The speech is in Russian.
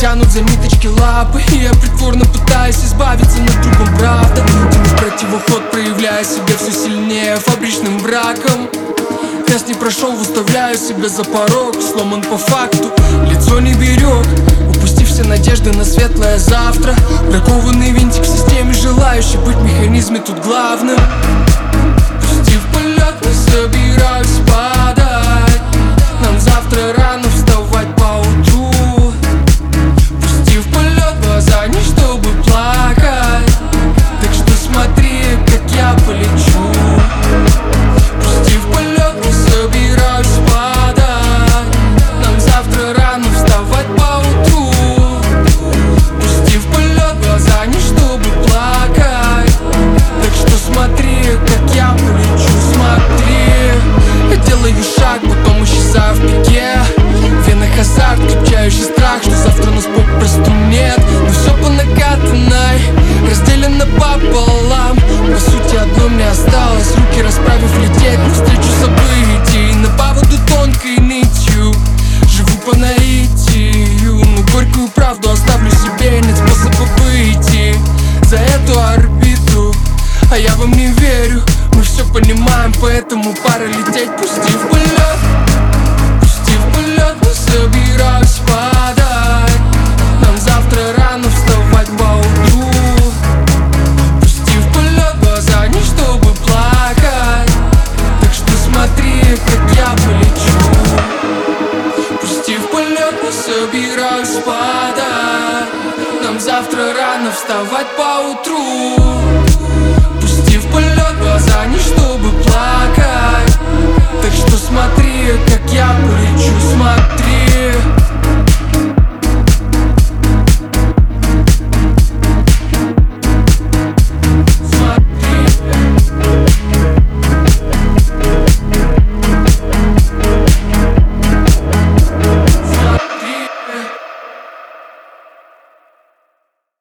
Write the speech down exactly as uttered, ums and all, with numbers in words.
тянут за ниточки лапы, и я притворно пытаюсь избавиться, на другом правда. Тяну в противоход, проявляя себя все сильнее фабричным браком. Тест не прошел, выставляю себя за порог, сломан по факту, лицо не берег, упустив все надежды на светлое завтра. Бракованный винтик в системе, желающий быть в механизме тут главным. Пусти в полет, не собираюсь падать, нам завтра рано вставать поутру. Пусти в полет, глаза не чтобы плакать, так что смотри, как я полечу. Пусти в полет, не собираюсь падать, нам завтра рано вставать поутру. Пусти в полет, глаза не чтобы плакать, так что смотри, как я полечу. Смотри, я делаю шаг, потом исчезаю в пике. В венах азарт, крепчающий страх, что завтра нас попросту нет. Но все по накатанной, разделено пополам. По сути одно мне осталось, руки расправив лететь навстречу событий. На поводу тонкой нитью живу по наитию, но горькую правду оставлю себе, нет способа выйти за эту орбиту. А я вам не верю, мы все понимаем, поэтому пора лететь. Пусти в полет, пусти в полет, не собираюсь падать, нам завтра рано вставать поутру. Пусти в полет, глаза не чтобы плакать, так что смотри, как я полечу. Пусти в полет, не собираюсь падать, нам завтра рано вставать поутру.